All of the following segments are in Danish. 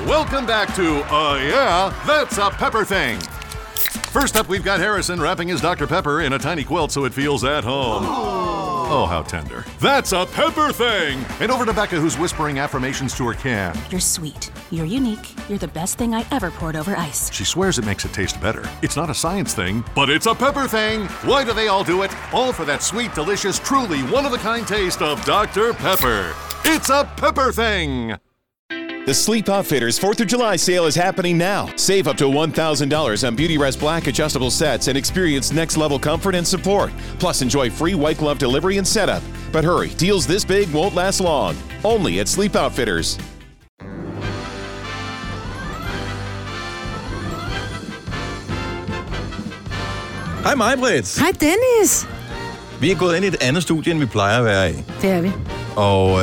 Welcome back to, yeah, that's a pepper thing. First up, we've got Harrison wrapping his Dr. Pepper in a tiny quilt so it feels at home. Oh, how tender. That's a pepper thing! And over to Becca, who's whispering affirmations to her can. You're sweet. You're unique. You're the best thing I ever poured over ice. She swears it makes it taste better. It's not a science thing, but it's a pepper thing! Why do they all do it? All for that sweet, delicious, truly one-of-a-kind taste of Dr. Pepper. It's a pepper thing! The Sleep Outfitters 4th of July sale is happening now. Save up to $1,000 on Beautyrest Black adjustable sets and experience next-level comfort and support. Plus, enjoy free white glove delivery and setup. But hurry, deals this big won't last long. Only at Sleep Outfitters. Hej mig, Britt. Hej Dennis. Vi er gået ind i et andet studie, end vi plejer at være i. Det er vi. Og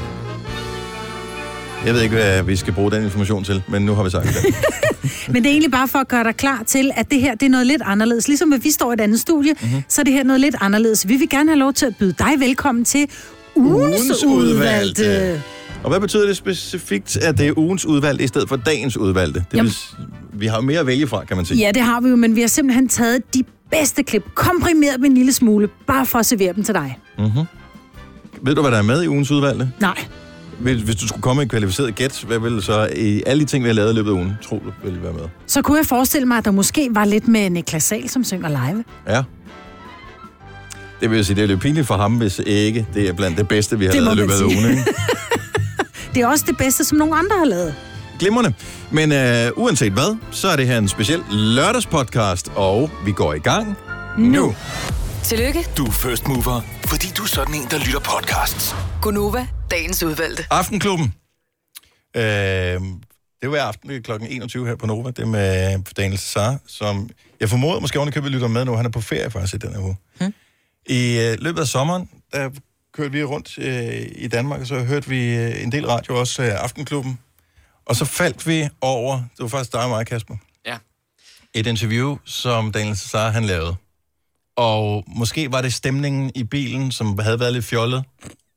jeg ved ikke, hvad vi skal bruge den information til, men nu har vi sagt det. Men det er egentlig bare for at gøre dig klar til, at det her det er noget lidt anderledes. Ligesom at vi står i et andet studie, så er det her noget lidt anderledes. Vi vil gerne have lov til at byde dig velkommen til ugens udvalgte. Og hvad betyder det specifikt, at det er ugens udvalgte i stedet for dagens udvalgte? Vi har jo mere at vælge fra, kan man sige. Ja, det har vi jo, men vi har simpelthen taget de bedste klip, komprimeret dem en lille smule, bare for at servere dem til dig. Mm-hmm. Ved du, hvad der er med i ugens udvalgte? Nej. Hvis du skulle komme med en kvalificeret gæt, hvad ville så i alle de ting, vi har lavet i løbet af ugen, tro du ville være med? Så kunne jeg forestille mig, at der måske var lidt med Niklas Sahl, som synger live. Ja. Det vil sige, det er lidt pinligt for ham, hvis ikke det er blandt det bedste, vi har lavet i løbet af ugen. Ikke? Det er også det bedste, som nogle andre har lavet. Glimrende. Men uanset hvad, så er det her en speciel lørdagspodcast, og vi går i gang nu. Tillykke. Du er first mover, fordi du er sådan en, der lytter podcasts. Gunova, dagens udvalgte. Aftenklubben. Det er jo aften kl. 21 her på Nova. Det er med Daniel Cesar, som jeg formoder måske ovenikøbet lytter med nu. Han er på ferie faktisk i den her uge. I løbet af sommeren, der kørte vi rundt i Danmark, og så hørte vi en del radio, også Aftenklubben. Og så faldt vi over, det var faktisk dig og mig, Kasper. Ja. Et interview, som Daniel Cesar, han lavede. Og måske var det stemningen i bilen, som havde været lidt fjollet.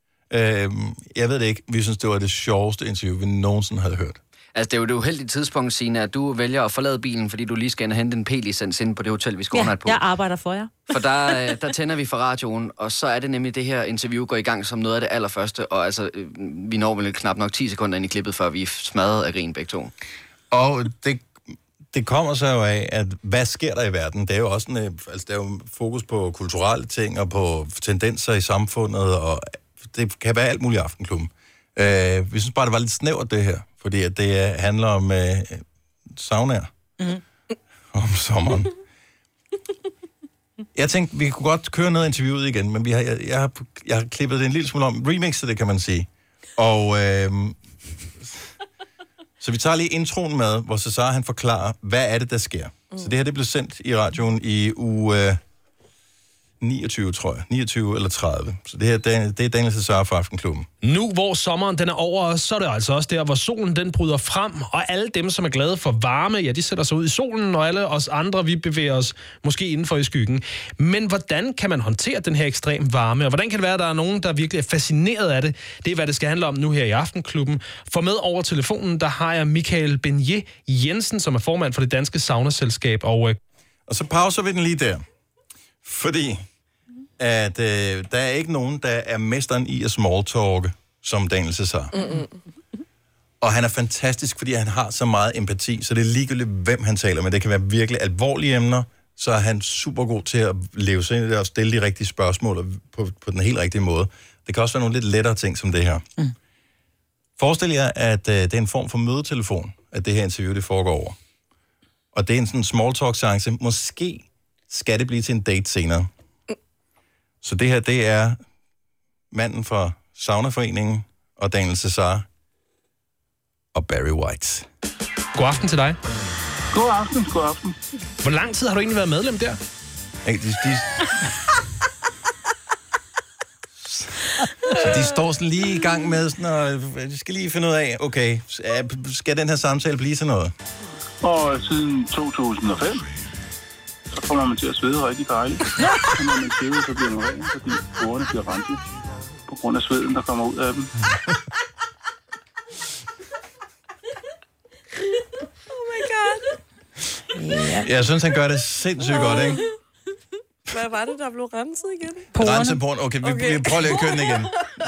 Jeg ved det ikke. Vi synes, det var det sjoveste interview, vi nogensinde havde hørt. Altså, det er jo det uheldige tidspunkt, Signe, at du vælger at forlade bilen, fordi du lige skal ind og hente en P-licens inde på det hotel, vi skal overnatte på. Jeg arbejder for jer. For der tænder vi for radioen, og så er det nemlig det her interview går i gang som noget af det allerførste, og altså, vi når vel knap nok 10 sekunder ind i klippet, før vi er smadret af grin begge to. Og det kommer så jo af, at hvad sker der i verden? Det er jo også der er jo fokus på kulturelle ting og på tendenser i samfundet, og det kan være alt muligt i Aftenklubben. Vi synes bare, det var lidt snævert det her, fordi at det handler om saunaer. Om sommeren. Jeg tænkte, vi kunne godt køre noget interviewet igen, men jeg har klippet det en lille smule om. Remixet det, kan man sige. Og så vi tager lige introen med, hvor Cesar han forklarer, hvad er det, der sker. Så det her, det blev sendt i radioen i uge 29, tror jeg. 29 eller 30. Så det her, det er Daniel Cesar fra Aftenklubben. Nu, hvor sommeren den er over os, så er det altså også der, hvor solen den bryder frem, og alle dem, som er glade for varme, ja, de sætter sig ud i solen, og alle os andre, vi bevæger os måske indenfor i skyggen. Men hvordan kan man håndtere den her ekstrem varme, og hvordan kan det være, at der er nogen, der virkelig er fascineret af det? Det er, hvad det skal handle om nu her i Aftenklubben. For med over telefonen, der har jeg Michael Benier Jensen, som er formand for det danske saunaselskab. Og så pauser vi den lige der. Fordi at der er ikke nogen, der er mesteren i at smalltalke, som Daniel Cesar. Og han er fantastisk, fordi han har så meget empati, så det er ligegyldigt, hvem han taler med. Det kan være virkelig alvorlige emner, så er han super god til at leve sig ind i det og stille de rigtige spørgsmål på den helt rigtige måde. Det kan også være nogle lidt lettere ting som det her. Forestil jer, at det er en form for mødetelefon, at det her interview det foregår over. Og det er en sådan smalltalk-seance. Måske skal det blive til en date senere. Så det her, det er manden fra Saunaforeningen og Daniel Cesar og Barry White. God aften til dig. God aften. Hvor lang tid har du egentlig været medlem der? Så de står sådan lige i gang med sådan, og de skal lige finde ud af, okay, skal den her samtale blive til noget? Og siden 2005, så kommer man til at svede rigtig dejligt. Og når man kæver, så bliver man ren, fordi borgerne bliver renset på grund af sveden, der kommer ud af dem. Jeg synes, han gør det sindssygt godt, ikke? Hvad var det, der blev renset igen? Renseporn. Okay, vi prøver lige at køre den igen.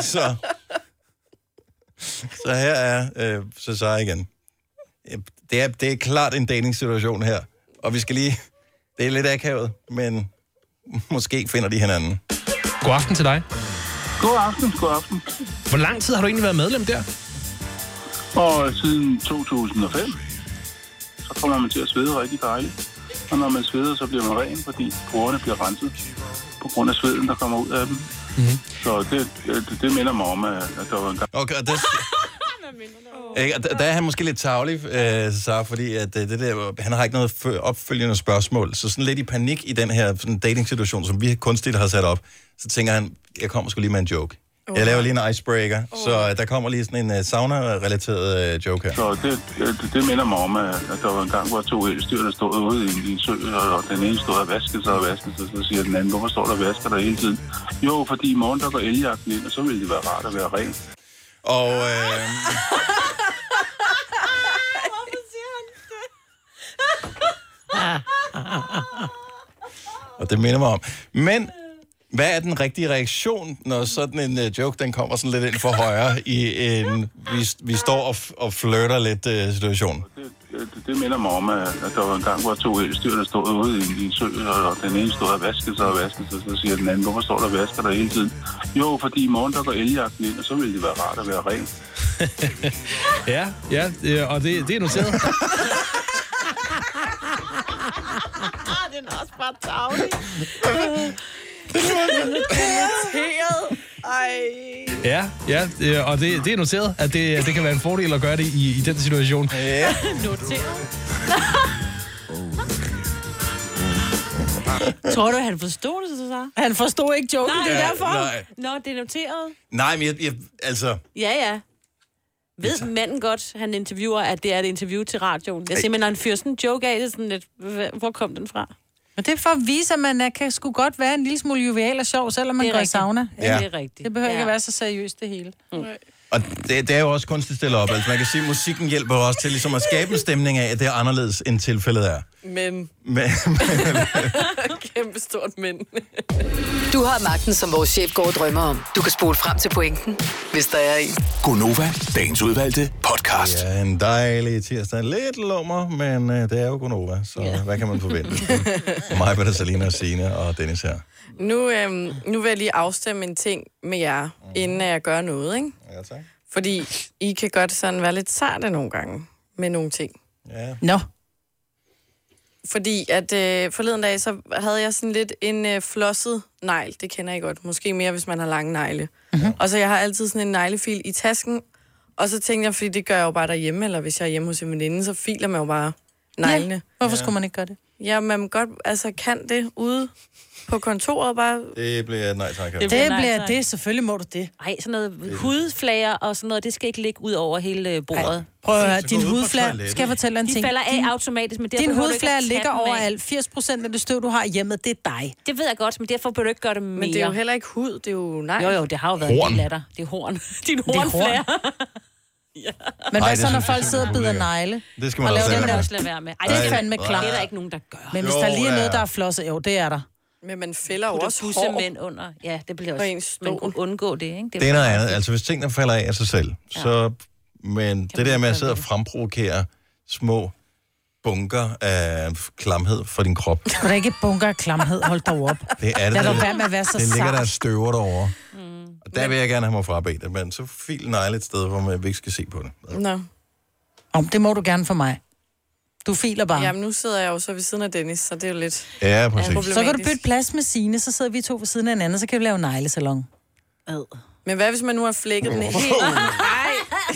Så her er Cesar igen. Det er klart en dating-situation her. Og vi skal lige... Det er lidt akavet, men måske finder de hinanden. God aften til dig. God aften. Hvor lang tid har du egentlig været medlem der? Og siden 2005, så kommer man til at svede rigtig dejligt. Og når man sveder, så bliver man ren, fordi porerne bliver renset på grund af sveden, der kommer ud af dem. Mm-hmm. Så det minder mig om, at der var en gang... Okay, og der er han måske lidt tarvelig, så fordi at det der, han har ikke noget opfølgende spørgsmål. Så sådan lidt i panik i den her sådan dating-situation, som vi kunstigt har sat op, så tænker han, jeg kommer sgu lige med en joke. Jeg laver lige en icebreaker, så der kommer lige sådan en sauna-relateret joke her. Så det minder mig om, at der var en gang, hvor 2 elstyr, der stod ude i en sø, og den ene stod og vaskede sig, så siger den anden, hvorfor står der og vasker der hele tiden? Jo, fordi i morgen der går eljagten ind, og så ville det være rart at være ren. Og... Hvorfor siger han det? Og det minder mig om. Men... Hvad er den rigtige reaktion, når sådan en joke, den kommer sådan lidt ind for højre i en, vi står og flirter lidt situation? Det minder mig om, at der var en gang, hvor 2 elstyr, der stod ude i en sø, og den ene stod og vaskede sig, så siger den anden, hvorfor står der og vasker der hele tiden? Jo, fordi i morgen der går eljagten ind, og så ville det være rart at være ren. ja, og det er noteret. Den er også bare tavlig. Ja, og det er noteret, at det kan være en fordel at gøre det i den situation. Ja. Noteret. Tror du, han forstod det, så? Han forstod ikke joken, det er derfor. Nej. Nå, det er noteret. Nej, men jeg altså... Ja. Ved manden godt, han interviewer, at det er et interview til radioen? Jeg siger, men når han fyrer sådan en joke af, det er sådan lidt, hvor kom den fra? Men det er for at vise, at man kan sgu godt være en lille smule jovial og sjov, selvom man går i sauna. Ja, det er rigtigt. Det behøver ikke at være så seriøst, det hele. Mm. Og det er jo også kunstigt stillet op. Altså man kan sige, at musikken hjælper også til ligesom at skabe en stemning af, at det er anderledes, end tilfældet er. Men. Kæmpe stort men. Du har magten, som vores chef går og drømmer om. Du kan spole frem til pointen, hvis der er en. Gonova, dagens udvalgte podcast. Ja, en dejlig tirsdag. Lidt lummer, men det er jo Gonova, så hvad kan man forvente? Mig, Peter, Salina og Signe og Dennis her. Nu vil jeg lige afstemme en ting med jer, inden jeg gør noget, ikke? Ja, tak. Fordi I kan godt sådan være lidt sarte nogle gange med nogle ting. Ja. Nå. Fordi at forleden dag, så havde jeg sådan lidt en flosset negl. Det kender I godt. Måske mere, hvis man har lange negle. Mm-hmm. Og så jeg har altid sådan en neglefil i tasken. Og så tænkte jeg, fordi det gør jeg jo bare derhjemme, eller hvis jeg er hjemme hos en veninde, så filer man jo bare neglene. Ja. Hvorfor skulle man ikke gøre det? Ja, man godt kan det ude på kontoret bare. Det bliver nej tak. Det bliver det. Selvfølgelig må du det. Nej, sådan noget hudflager og sådan noget, det skal ikke ligge ud over hele bordet. Ej, prøv at høre, din hudflager, skal jeg fortælle dig en ting? De falder af automatisk, men din hudflager ligger overalt. 80% af det støv, du har hjemme, det er dig. Det ved jeg godt, men derfor bør du ikke gøre det mere. Men det er jo heller ikke hud, det er jo nej. Jo, det har jo været en del af dig. Det er horn. Din hornflager. Ja. Men hvad så, når folk sidder og bider negle? Det skal man også lade være med. Ej, det er fandme klart. Det er der ikke nogen, der gør. Men hvis der lige er noget, der er flosset, jo, det er der. Men man fælder jo også hår. Mænd under. Ja, det bliver også. Man kunne undgå det, ikke? Det er noget andet. Altså, hvis tingene falder af sig selv, så... Men det der med at sidde og fremprovokere små bunker af klamhed for din krop. Det er ikke bunker af klamhed, hold dog op. Det er det. Lad dog være med at være så det ligger der støver derovre. Og der vil jeg gerne have mig frabedt, men så fil negle et sted, hvor man ikke skal se på det. Nå. Det må du gerne for mig. Du filer bare. Jamen, nu sidder jeg jo så ved siden af Dennis, så det er jo lidt... Ja, præcis. Så kan du bytte plads med Signe, så sidder vi 2 ved siden af hinanden, så kan vi lave neglesalon. Men hvad hvis man nu har flækket den helt? Nej.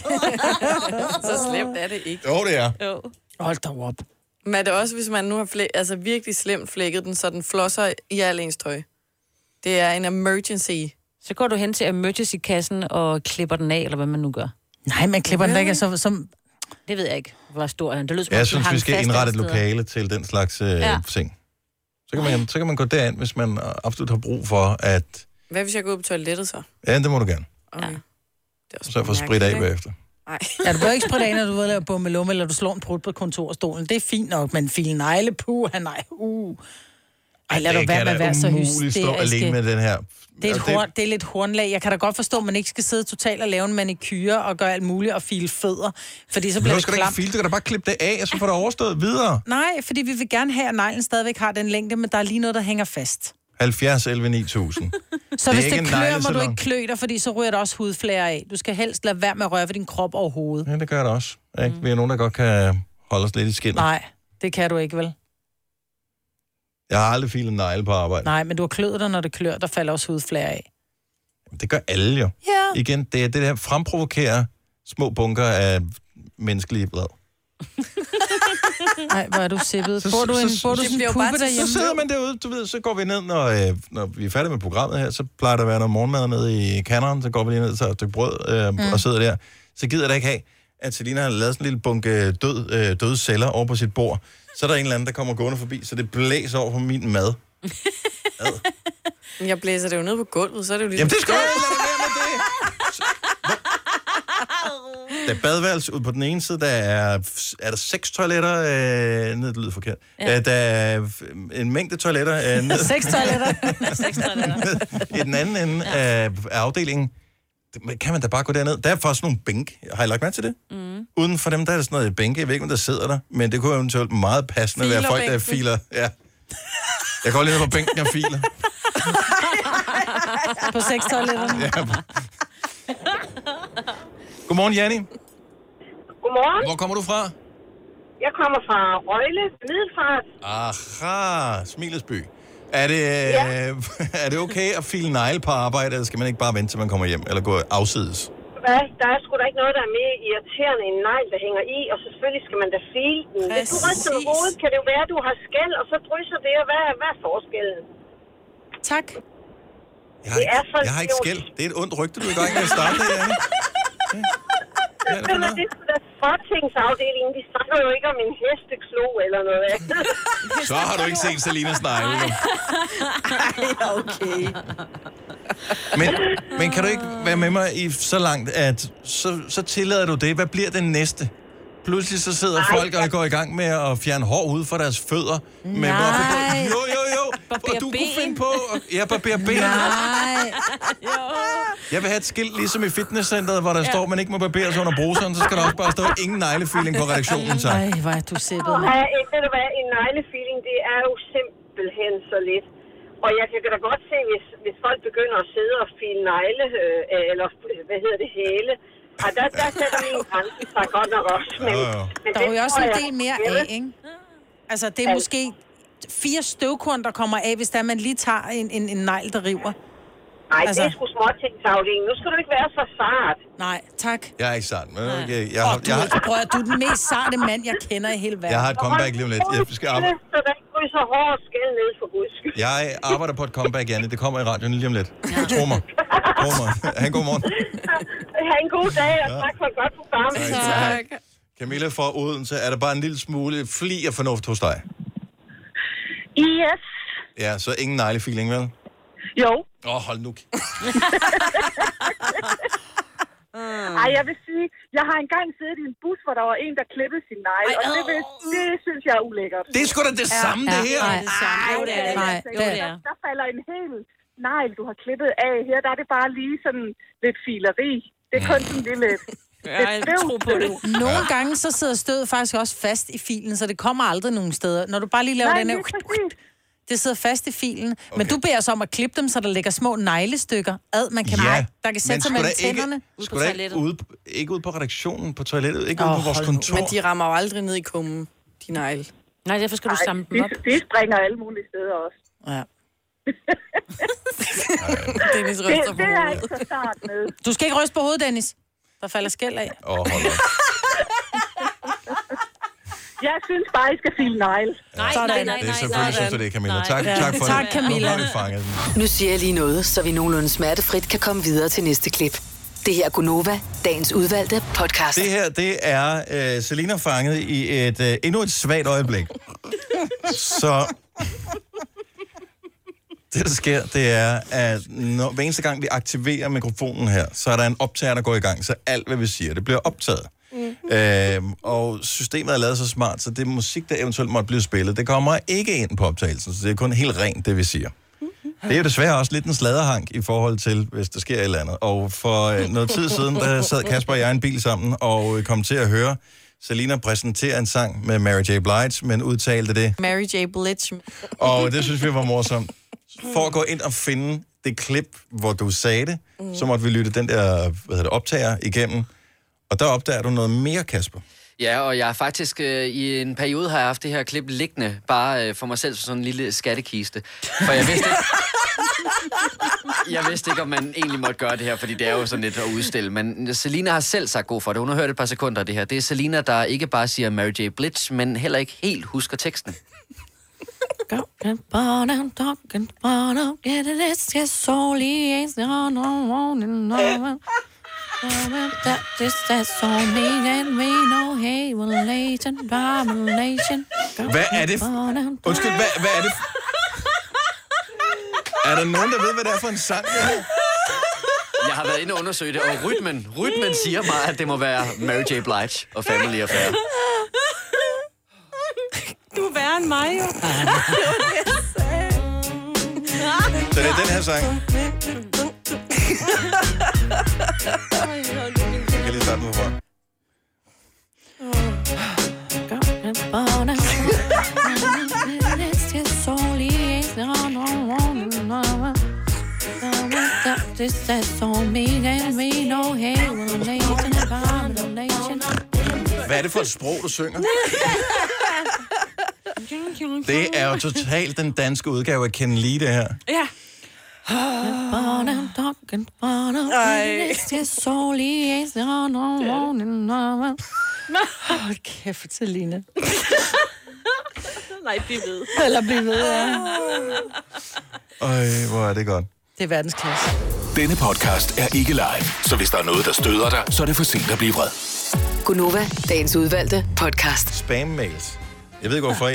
Så slemt er det ikke. Jo, det er. Jo. Hold da op. Men er det også, hvis man nu har virkelig slemt flækket den, så den flosser i al ens tøj? Det er en emergency. Så går du hen til emergency-kassen og klipper den af, eller hvad man nu gør. Nej, man klipper den ikke som... Det ved jeg ikke, hvor stor han. Det lyder som, jeg synes, vi skal indrette et lokale til den slags ting. Så kan man gå derind, hvis man absolut har brug for, at... Hvad hvis jeg går ud på toilettet så? Ja, det må du gerne. Okay. Så for at spritte af bagefter. Nej. Ja, du bør ikke spritte af, når du vil lave bummelum, eller du slår en prut på kontorstolen. Det er fint nok, men file negle, nej. Ej, lad du være med at være så hysterisk. Stå alene med den her. Det er lidt hornlag. Jeg kan da godt forstå, at man ikke skal sidde totalt og lave en manikyre og gøre alt muligt og file fødder, fordi så bliver det klamt. Du kan da bare klippe det af, og så får det overstået videre. Nej, fordi vi vil gerne have, at neglen stadigvæk har den længde, men der er lige noget, der hænger fast. 70 11 9000. Så hvis det klør, må du ikke klø dig, fordi så ryger der også hudflære af. Du skal helst lade være med at røre ved din krop overhovedet. Ja, det gør det også. Ikke? Vi er nogen, der godt kan holde os lidt i skinnet. Nej, det kan du ikke, vel? Jeg har aldrig filet negle på arbejde. Nej, men du har kløet dig, når det klør, der falder også hudflære af. Det gør alle jo. Ja. Igen, det er det der fremprovokerer små bunker af menneskelige blad. Nej, hvor er du sippet. Bor du sådan en puppe derhjemme? Så sidder man derude, du ved, så går vi ned, når vi er færdige med programmet her, så plejer der at være noget morgenmad nede i kanderen, så går vi lige ned og tager et stykke brød og sidder der. Så gider jeg da ikke have, at Selina har lavet sådan en lille bunke døde celler over på sit bord. Så er der en eller anden, der kommer gående forbi, så det blæser over på min mad. Jeg blæser det jo ned på gulvet, så er det jo lige... Jamen det skal jeg lade være med det! Der er badeværelse ude på den ene side, der er der 6 toiletter, det lyder forkert. Ja. Der er en mængde toiletter. 6 toiletter. 6 toiletter. I den anden ende af afdelingen, kan man da bare gå derned. Der er faktisk nogle bænk. Har I lagt mærke til det? Uden for dem, der er der sådan noget bænke. Jeg ved ikke, om der sidder der, men det kunne eventuelt meget passende være folk, der filer. Ja. Jeg går lige ned på bænken og filer. På 6 toiletter. Ja. Godmorgen, Janni. Godmorgen. Hvor kommer du fra? Jeg kommer fra Røgle, Middelfart. Aha, Smilesby. Er det okay at file negle på arbejde, eller skal man ikke bare vente, til man kommer hjem, eller gå afsides? Hvad? Der er sgu da ikke noget, der er mere irriterende end en negl, der hænger i, og selvfølgelig skal man da file den. Hvis du ryster med hovedet, kan det jo være, at du har skæld, og så drysser det, og hvad er forskellen? Tak. Jeg har ikke skæld. Det er et ondt rygte, du er i gang med at starte det, Janni. Men det er sgu da fortingsafdelingen. De snakker jo ikke om en hesteklo eller noget andet. Så har du ikke set Selinas negle. Ej, okay. Men kan du ikke være med mig i så langt, at så tillader du det? Hvad bliver det næste? Pludselig så sidder folk og går i gang med at fjerne hår ud fra deres fødder. Med jo. Og du kunne finde på at barbere ben. Nej. Jo. Jeg vil have et skilt ligesom i fitnesscenteret, hvor der står, at man ikke må barbere sig under bruseren. Så skal der også bare stå ingen neglefiling på redaktionen. Tak. Ej, hvor er du sippet. Ved du hvad, en neglefiling, det er jo simpelthen så lidt. Og jeg kan da godt se, hvis folk begynder at sidde og file negle, eller hæle. Og der sætter min grænse sig godt nok også. Men der er jo også en del mere af, ikke? Altså, det er måske 4 støvkorn, der kommer af, hvis der man lige tager en negl, der river. Nej, det er sgu småtingsafdelingen. Nu skal du ikke være så sart. Nej, tak. Jeg er ikke sart, men du er den mest sarte mand, jeg kender i hele verden. Jeg har et comeback lige om lidt. Jeg skal arbejde. Så der ikke ryser hårdt skæld ned for guds skyld. Jeg arbejder på et comeback, Janne. Det kommer i radioen lige om lidt. Tro mig. Ha' en god morgen. Ha' en god dag, og tak for et godt program. Tak. Camilla fra Odense, er der bare en lille smule fli af fornuft hos dig? Yes. Ja, så ingen neglefiling, vel? Jo. Hold nu. Ej, jeg vil sige, jeg har engang siddet i en bus, hvor der var en, der klippede sin negle, og det synes jeg er ulækkert. Det er sgu da det samme, det her. Der falder en hel negl, du har klippet af. Her der er det bare lige sådan lidt fileri. Det er kun sådan lidt lidt. Nogle gange så sidder stødet faktisk også fast i filen, så det kommer aldrig nogen steder. Når du bare lige laver den her... Det sidder fast i filen. Okay. Men du beder os om at klippe dem, så der ligger små neglestykker. Man kan der kan sætte sig mellem tænderne. Skulle der ikke ud på redaktionen, på toilettet, ikke ud på vores kontor? Men de rammer jo aldrig ned i kummen, de negle. Nej, derfor skal du samle dem op. De springer alle mulige steder også. Ja. Dennis ryster på hovedet. Det er ikke så start med. Du skal ikke ryste på hovedet, Dennis. Der falder skæld af. Hold op. Jeg synes bare, I skal file negle. Nej. Det er selvfølgelig, synes du det, Camilla. Tak for tak, Camilla. Nu siger jeg lige noget, så vi nogenlunde smertefrit kan komme videre til næste klip. Det her er Gunova, dagens udvalgte podcast. Det her, det er Selina fanget i endnu et svagt øjeblik. Så Det, der sker, det er, at hver eneste gang, vi aktiverer mikrofonen her, så er der en optager, der går i gang, så alt, hvad vi siger, det bliver optaget. Og systemet er lavet så smart, så det musik, der eventuelt måtte blive spillet, det kommer ikke ind på optagelsen, så det er kun helt rent, det vi siger. Det er jo desværre også lidt en sladderhank i forhold til, hvis der sker et eller andet. Og for noget tid siden, der sad Kasper og jeg i en bil sammen, og kom til at høre Selina præsentere en sang med Mary J. Blige, men udtalte det. Mary J. Blige. Og det synes vi var morsomt. For at gå ind og finde det klip, hvor du sagde det, så måtte vi lytte den der optager igennem. Og der opdager du noget mere, Kasper. Ja, og jeg har faktisk i en periode har jeg haft det her klip liggende, bare for mig selv som sådan en lille skattekiste. For jeg vidste ikke, om man egentlig måtte gøre det her, fordi det er jo sådan lidt at udstille. Men Selina har selv sagt god for det. Hun har hørt et par sekunder af det her. Det er Selina, der ikke bare siger Mary J. Blige, men heller ikke helt husker teksten. Hvad er det? Undskyld, hvad er det? Er der nogen, der ved, hvad det er for en sang? Jeg har været inde og undersøge det, og rytmen siger mig, at det må være Mary J. Blige og Family Affair. Du er værre end mig, jo. Så det er den her sang. Jeg kan lige starte den fra. Hvad er det for et sprog, du synger? Det er jo totalt den danske udgave af Ken Lee, det her. Ja. Hold kæft, Selina. Nej, bliv ved. Eller bliv ved, ja. Øj, hvor er det godt. Det er verdensklasse. Denne podcast er ikke live, så hvis der er noget, der støder dig, så er det for sent at blive vred. Gunova, dagens udvalgte podcast. Spam-mails. Jeg ved ikke, hvorfor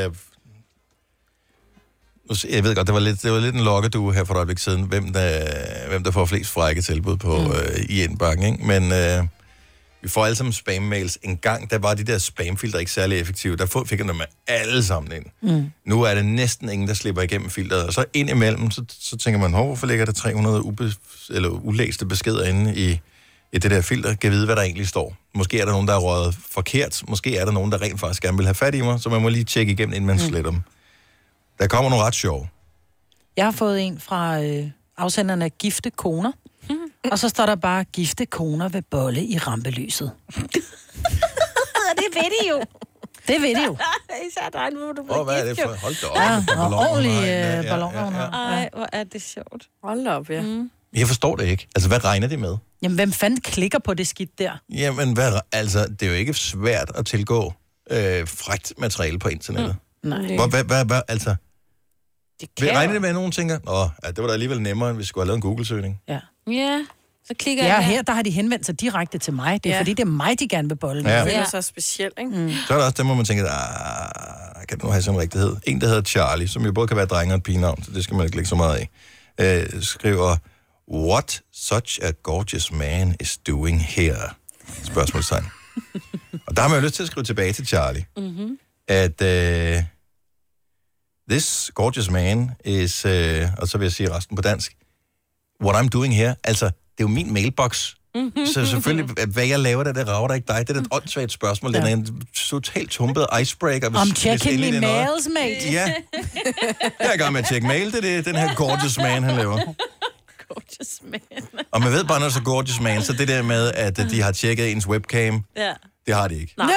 jeg ved godt, det var lidt en lokkedue her for et øjeblik siden, hvem der får flest frække tilbud på i indbakken, ikke? Men vi får alle sammen spam-mails. En gang, der var de der spam-filter ikke særlig effektive. Der fik jeg dem alle sammen ind. Nu er det næsten ingen, der slipper igennem filteret. Og så ind imellem, så tænker man, hvorfor ligger der 300 ulæste beskeder inde i det der filter? Kan vide, hvad der egentlig står. Måske er der nogen, der er røget forkert. Måske er der nogen, der rent faktisk gerne vil have fat i mig. Så man må lige tjekke igennem, inden man sletter dem. Der kommer nogle ret sjove. Jeg har fået en fra afsenderne af Gifte Koner. Og så står der bare, gifte koner ved bolle i rampelyset. Det ved de jo. Det ved de jo. Især dig nu, du bliver hvad er det gift, for? Hold da op. Ja, og ordentlige balloner. Ej, hvor er det sjovt. Hold da op, ja. Jeg forstår det ikke. Altså, hvad regner det med? Jamen, hvem fanden klikker på det skidt der? Jamen, det er jo ikke svært at tilgå frækt materiale på internettet. Nej. Hvad, altså... Det regner det med, at nogen tænker, det var da alligevel nemmere, end vi skulle have lavet en Google-søgning. Ja. Ja, så klikker jeg her, der har de henvendt sig direkte til mig. Det er fordi, det er mig, de gerne vil bolle. Ja. Det er så specielt, ikke? Så er der også dem, hvor man tænker, kan det nu have sådan en rigtighed? En, der hedder Charlie, som jo både kan være drenge og et pigenavn, så det skal man ikke lægge så meget af, skriver, what such a gorgeous man is doing here? Spørgsmålstegn. Og der har man jo lyst til at skrive tilbage til Charlie, at this gorgeous man is, og så vil jeg sige resten på dansk, what I'm doing here, altså, det er jo min mailbox. Så selvfølgelig, hvad jeg laver der, det rager der ikke dig. Det er et åndssvagt spørgsmål. Det er en totalt tumpet icebreaker. I'm checking my mails, mate. Ja. Jeg er i gang med at tjekke mail. Det er den her gorgeous man, han laver. Gorgeous man. Og man ved bare, når det er så gorgeous man, så det der med, at de har tjekket ens webcam, det har de ikke. Nej.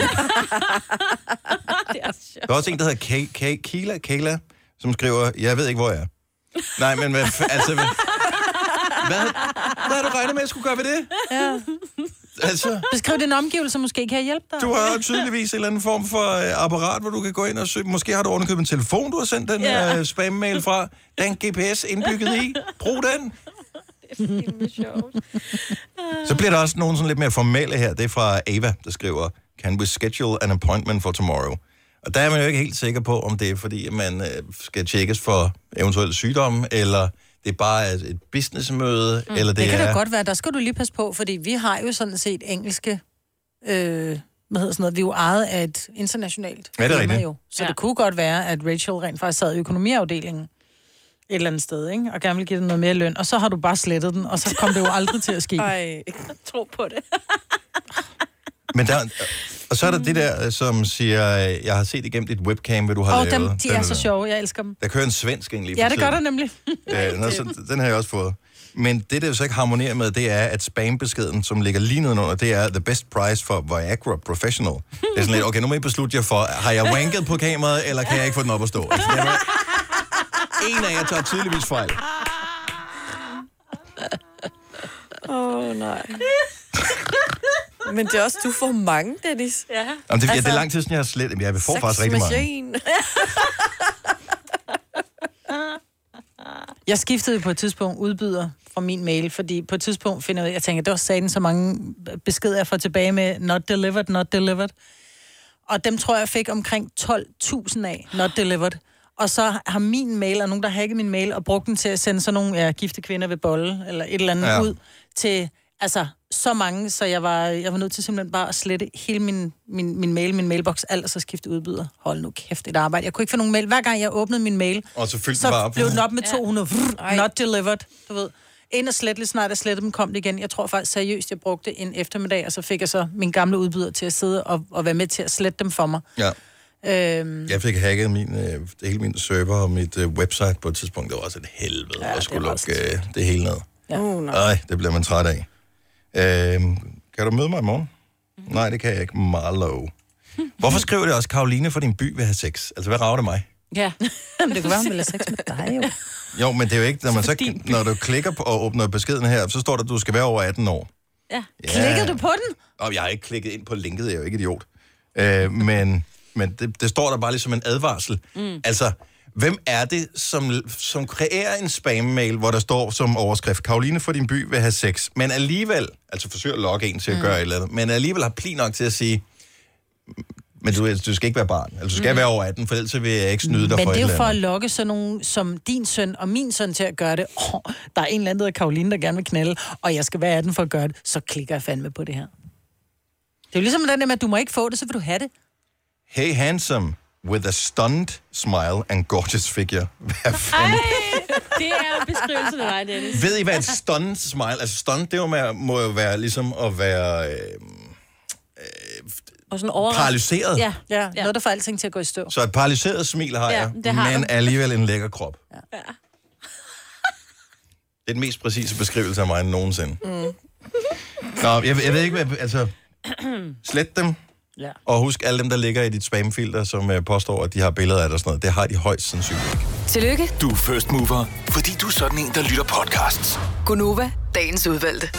Det er sjovt. Der er også en, der hedder Kayla, som skriver, jeg ved ikke, hvor jeg er. Nej, men hvad har du regnet med, at jeg skulle gøre ved det? Ja. Altså, beskriv din omgivelse, måske kan jeg hjælpe dig. Du har tydeligvis en eller anden form for apparat, hvor du kan gå ind og søge. Måske har du ordentligt en telefon, du har sendt den spam-mail fra. Der er en GPS indbygget i. Brug den. Det er sjovt. Så bliver der også nogen sådan lidt mere formelle her. Det er fra Ava, der skriver, can we schedule an appointment for tomorrow? Og der er man jo ikke helt sikker på, om det er, fordi man skal tjekkes for eventuelle sygdomme, eller det er bare et businessmøde, eller det kan er... da godt være. Der skal du lige passe på, fordi vi har jo sådan set engelske... hvad hedder sådan noget? Vi er jo ejet af et internationalt firma jo. Så det kunne godt være, at Rachel rent faktisk sad i økonomiafdelingen et eller andet sted, ikke? Og gerne ville give den noget mere løn. Og så har du bare slettet den, og så kom det jo aldrig til at ske. Ej, tro på det. Men og så er der det der, som siger, jeg har set igennem dit webcam, hvad du har lavet. Dem, de er så sjove, jeg elsker dem. Der kører en svensk egentlig. Ja, det gør der nemlig. Den har jeg også fået. Men det, der jo så ikke harmonerer med, det er, at spambeskeden, som ligger lige nedenunder, det er the best price for Viagra Professional. Det er sådan lidt, okay, nu må I beslutte jer for, har jeg wanket på kameraet, eller kan jeg ikke få den op at stå? Altså, en af jer tager tydeligvis fejl. Nej. Men det er også, du får mange, Dennis. Ja. Jamen, det er lang tid siden, jeg har slet... Jeg får faktisk rigtig meget. Jeg skiftede på et tidspunkt udbyder fra min mail, fordi på et tidspunkt finder jeg tænker, det var satan så mange beskeder, jeg får tilbage med not delivered. Og dem tror jeg fik omkring 12.000 af, not delivered. Og så har min mail, og nogen, der hacket min mail, og brugt den til at sende sådan nogle gifte kvinder ved bolle, eller et eller andet ud til, altså, så mange, så jeg var nødt til simpelthen bare at slette hele min mail, min mailbox, alt, og så skifte udbyder. Hold nu kæft, et arbejde. Jeg kunne ikke få nogen mail. Hver gang jeg åbnede min mail, og så blev den op med 200, not delivered, du ved. Ind og slet lidt snart, jeg slettede dem, kom det igen. Jeg tror faktisk seriøst, jeg brugte en eftermiddag, og så fik jeg så min gamle udbyder til at sidde og være med til at slette dem for mig. Ja. Jeg fik hacket hele min server og mit website på et tidspunkt. Det var også et helvede at skulle lukke det hele ned. Nej, det bliver man træt af. Kan du møde mig i morgen? Nej, det kan jeg ikke. Marlow. Hvorfor skriver det også, Karoline fra din by vil have sex? Altså, hvad rager det mig? Ja, det kan være, hun vil have sex med dig jo. Jo, men det er jo ikke, når du klikker på og åbner beskeden her, så står der, at du skal være over 18 år. Ja. Klikkede du på den? Og jeg har ikke klikket ind på linket, jeg er jo ikke idiot. Men det står der bare ligesom en advarsel. Altså, hvem er det, som kreerer en spam-mail, hvor der står som overskrift, Karoline fra din by vil have sex, men alligevel, altså forsøger at logge en til at gøre et eller andet, men alligevel har pli nok til at sige, men du skal ikke være barn, altså du skal være over 18, for ellers vil jeg ikke snyde dig for et eller andet. Men det er jo for at logge sådan nogen som din søn og min søn til at gøre det. Der er en eller anden, der hedder Karoline, der gerne vil knalde, og jeg skal være 18 for at gøre det, så klikker jeg fandme på det her. Det er jo ligesom den der med, at du må ikke få det, så vil du have det. Hey handsome, with a stunned smile and gorgeous figure. Hvad fanden? Det er beskrivelsen af dig, Dennis. Ved I, hvad et stunned smile? Altså stunned, det må jo være ligesom at være og sådan paralyseret. Ja, noget, der får alting til at gå i stå. Så et paralyseret smil har jeg, men alligevel en lækker krop. Ja. Det er den mest præcise beskrivelse af mig end nogensinde. Nå, jeg ved ikke, hvad... Altså, slet dem. Ja. Og husk alle dem, der ligger i dit spamfilter, som påstår, at de har billeder af dig og sådan noget. Det har de højst sandsynligt ikke. Tillykke. Du er first mover, fordi du er sådan en, der lytter podcasts. Gunova, dagens udvalgte.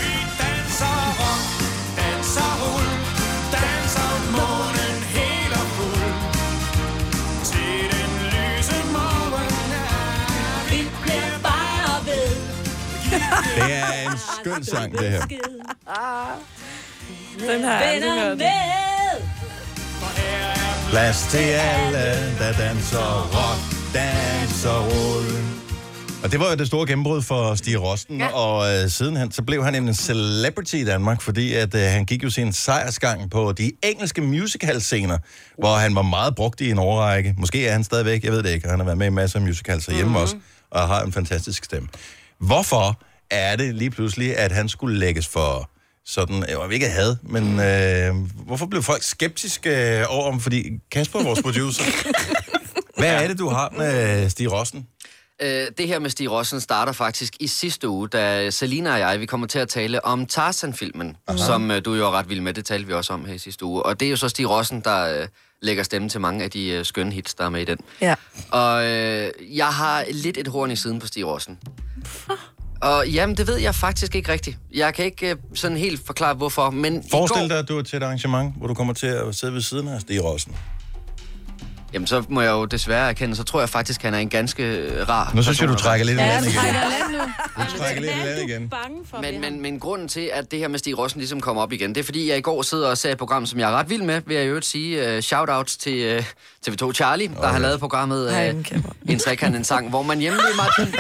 Det er en skøn sang, det her. Den har jeg aldrig hørt. Plads til alle, der danser rock, danser roll. Og det var jo det store gennembrud for Stig Rossen, og sidenhen så blev han en celebrity i Danmark, fordi at han gik jo sin sejrsgang på de engelske musicalscener, hvor han var meget brugt i en årrække. Måske er han stadigvæk, jeg ved det ikke, han har været med i masser af musicals hjemme også, og har en fantastisk stemme. Hvorfor er det lige pludselig, at han skulle lægges for sådan, jeg vil ikke had, men hvorfor blev folk skeptiske over ham? Fordi Kasper, vores producer, hvad er det, du har med Stig Rossen? Det her med Stig Rossen starter faktisk i sidste uge, da Selina og jeg, vi kommer til at tale om Tarzan-filmen, som du jo er ret vild med, det talte vi også om her i sidste uge. Og det er jo så Stig Rossen, der lægger stemme til mange af de skønne hits, der er med i den. Ja. Og jeg har lidt et horn i siden på Stig Rossen. Og jamen, det ved jeg faktisk ikke rigtigt. Jeg kan ikke sådan helt forklare, hvorfor, men forestil dig, at du er til et arrangement, hvor du kommer til at sidde ved siden af Stig Rossen. Jamen, så må jeg jo desværre erkende, så tror jeg faktisk, han er en ganske rar... Nu synes jeg, du trækker lidt i land igen. Du trækker lidt i land igen. Men grunden til, at det her med Stig Rossen ligesom kommer op igen, det er, fordi jeg i går sidder og ser et program, som jeg er ret vild med, vil jeg i øvrigt sige shout-outs til TV2 Charlie, der har lavet programmet En trekant, en sang, hvor man hjemme ved Martin...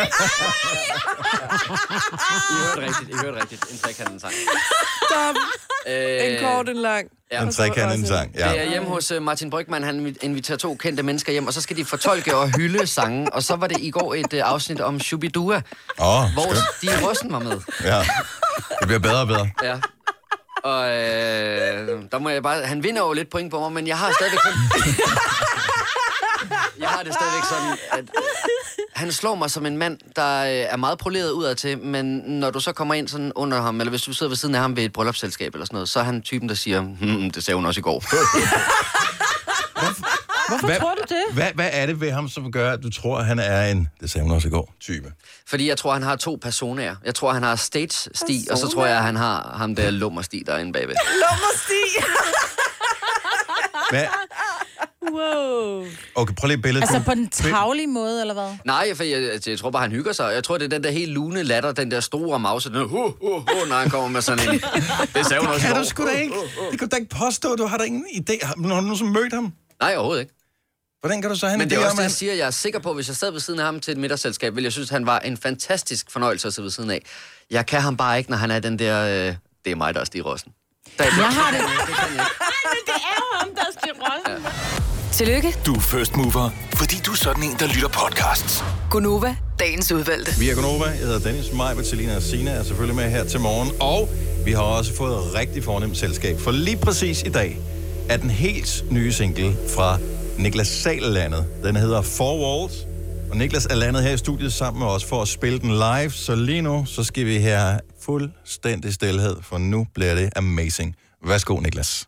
I hørte rigtigt. En trekant, en sang. Stop. En kort, en lang. Ja. En trekant, en sang. Ja. Det er hjemme hos Martin Brygmann. Han inviterer 2 kendte mennesker hjem, og så skal de fortolke og hylde sange. Og så var det i går et afsnit om Shubidua, hvor Stig Rossen var med. Ja, det bliver bedre og bedre. Ja. Og der må jeg bare... Han vinder jo lidt point på mig, men jeg har stadigvæk... Jeg har det stadigvæk sådan, at han slår mig som en mand, der er meget poleret udadtil, men når du så kommer ind sådan under ham, eller hvis du sidder ved siden af ham ved et bryllupsselskab eller sådan noget, så er han typen, der siger, det sagde hun også i går. Hvorfor tror du det? Hvad er det ved ham, som gør, at du tror, at han er en, det sagde hun også i går, type? Fordi jeg tror, han har 2 personer. Jeg tror, han har Stage-Stig, og så tror jeg, at han har ham der Lummer-Stig derinde bagved. Lummer-Stig! Hvad? Wow. Okay, prøv lige et billede. Altså på den tavlige måde, eller hvad? Nej, for jeg tror bare, han hygger sig. Jeg tror, det er den der helt lune latter, den der store mause, den når han kommer med sådan en... Det sagde hun også. Kan du sgu da ikke? Det kan du da ikke påstå, du har da ingen idé. Har du nogensinde mødt ham? Nej, overhovedet ikke. Hvordan kan du så have en idé? Men det er også det, jeg siger. Jeg er sikker på, at hvis jeg sad ved siden af ham til et middagsselskab, ville jeg synes, at han var en fantastisk fornøjelse at sidde ved siden af. Jeg kan ham bare ikke, når han er den der... det er mig, der er Stig Rossen. Jeg har det. Men det er jo ham, der er Stig Rossen. Ja. Tillykke. Du er first mover, fordi du er sådan en, der lytter podcasts. Gunova, dagens udvalgte. Vi er Gunova. Jeg hedder Dennis, Majbert, Selina og Sina er selvfølgelig med her til morgen. Og vi har også fået et rigtig fornemt selskab. For lige præcis i dag er den helt nye single fra Niklas Sahl-landet. Den hedder Four Walls. Og Niklas er landet her i studiet sammen med os for at spille den live. Så lige nu, så skal vi her fuldstændig stilhed, for nu bliver det amazing. Værsgo, Niklas.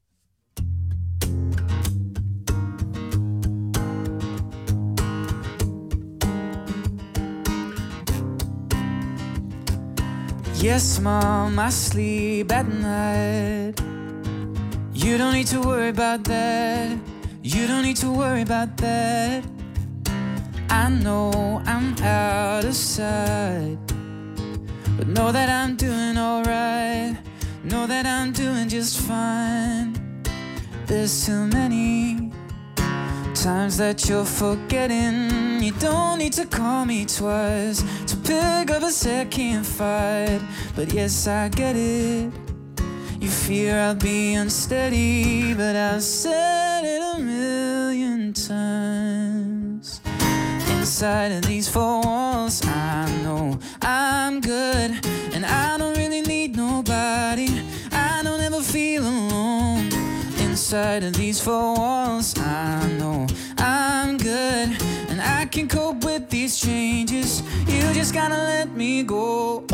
Yes, Mom, I sleep at night. You don't need to worry about that. You don't need to worry about that. I know I'm out of sight, but know that I'm doing alright. Know that I'm doing just fine. There's too many times that you're forgetting. You don't need to call me twice to pick up a second fight. But yes, I get it. You fear I'll be unsteady, but I've said it 1,000,000 times. Inside of these 4 walls, I know I'm good, and I don't really need nobody. I don't ever feel alone. Inside of these 4 walls, I know I'm good, and I can cope with these changes. You just gotta let me go.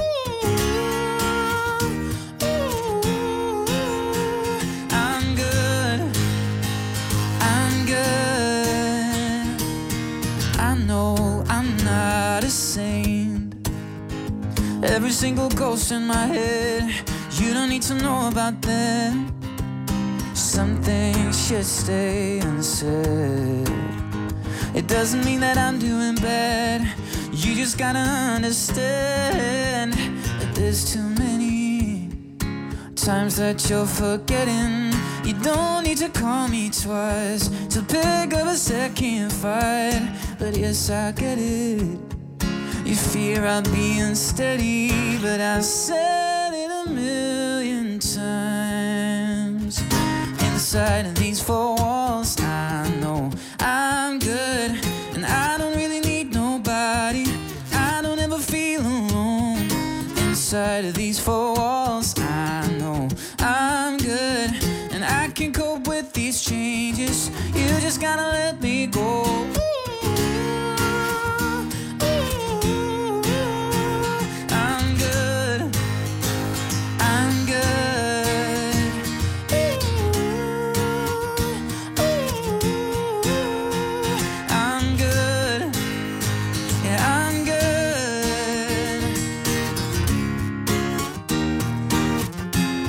I'm good. I'm good. I know I'm not a saint. Every single ghost in my head, you don't need to know about them. Some things should stay unsaid. It doesn't mean that I'm doing bad. You just gotta understand that there's too many times that you're forgetting. You don't need to call me twice to pick up a second fight. But yes, I get it. You fear I'll be unsteady, but I've said it 1,000,000 times. Inside of these 4 walls, I know I'm good, and I don't really need nobody. I don't ever feel alone. Inside of these 4 walls, I know I'm good, and I can cope with these changes. You just gotta let me go.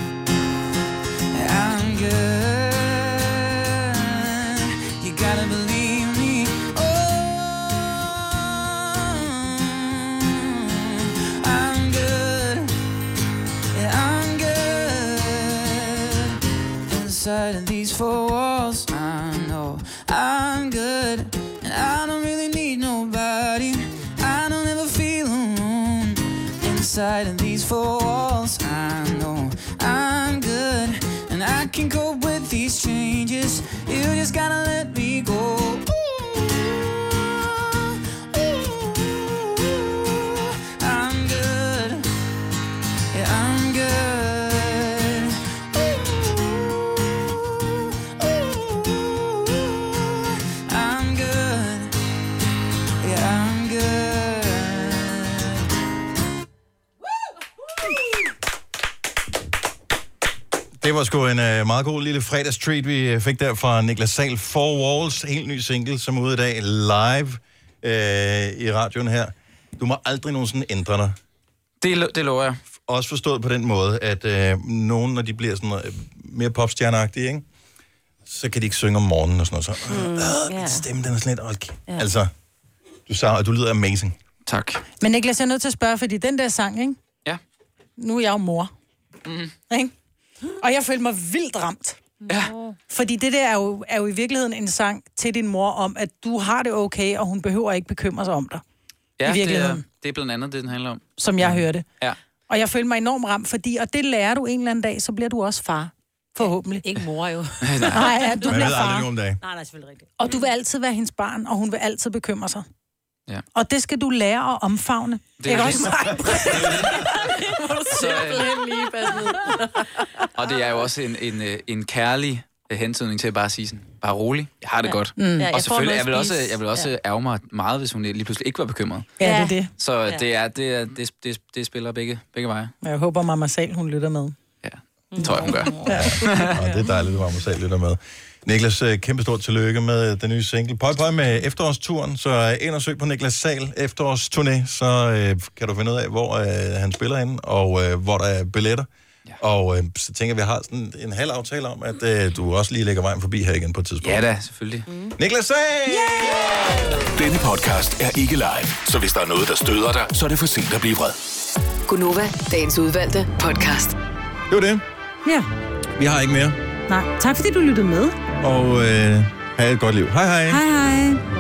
Gotta believe these four walls. I know I'm good, and I don't really need nobody. I don't ever feel alone inside of these four walls. I know I'm good, and I can cope with these changes. You just gotta let me go. Det var sgu en meget god lille fredagstreat, vi fik der fra Niklas Sahl. Four Walls, helt ny single, som er ude i dag, live i radioen her. Du må aldrig nogensinde ændre dig. Det lover jeg. Også forstået på den måde, at nogen, når de bliver sådan mere popstjerneagtige, ikke? Så kan de ikke synge om morgenen og sådan noget. Så, min stemme, den er sådan lidt, altså, du lyder amazing. Tak. Men Niklas, jeg er nødt til at spørge, fordi den der sang, ikke? Ja. Nu er jeg jo mor. Ikke? Og jeg følte mig vildt ramt. Ja. Fordi det der er jo i virkeligheden en sang til din mor om, at du har det okay, og hun behøver ikke bekymre sig om dig. Ja, i virkeligheden. det er blandt andet det, den handler om. Som jeg hørte. Ja. Og jeg følte mig enormt ramt, fordi, og det lærer du en eller anden dag, så bliver du også far. Forhåbentlig. Ikke mor jo. Nej, ja, du bliver far. aldrig om dagen. Nej, selvfølgelig rigtigt. Og du vil altid være hendes barn, og hun vil altid bekymre sig. Ja. Og det skal du lære at omfavne. Det er også mig. Og det er jo også en kærlig hentydning til at bare sige sådan, bare rolig, jeg har det godt. Ja, og selvfølgelig, jeg vil også ærge mig meget, hvis hun lige pludselig ikke var bekymret. Ja, det er det. Så det spiller begge veje. Jeg håber, Mamma Sahl, hun lytter med. Ja, det tror jeg, hun gør. Og det er dejligt, at Mamma Sahl lytter med. Niklas, kæmpe stort tillykke med den nye single. Pøj med efterårsturen, så ind og søg på Niklas Sahl efterårsturné, så kan du finde ud af, hvor han spiller henne, og hvor der er billetter. Ja. Og så tænker vi har sådan en halv aftale om, at du også lige lægger vejen forbi her igen på et tidspunkt. Ja da, selvfølgelig. Niklas Sahl! Yeah! Denne podcast er ikke live, så hvis der er noget, der støder dig, så er det for sent at blive vred. Gunova, dagens udvalgte podcast. Det var det. Ja. Vi har ikke mere. Nej, tak fordi du lyttede med. Og have et godt liv. Hej hej. Hej hej.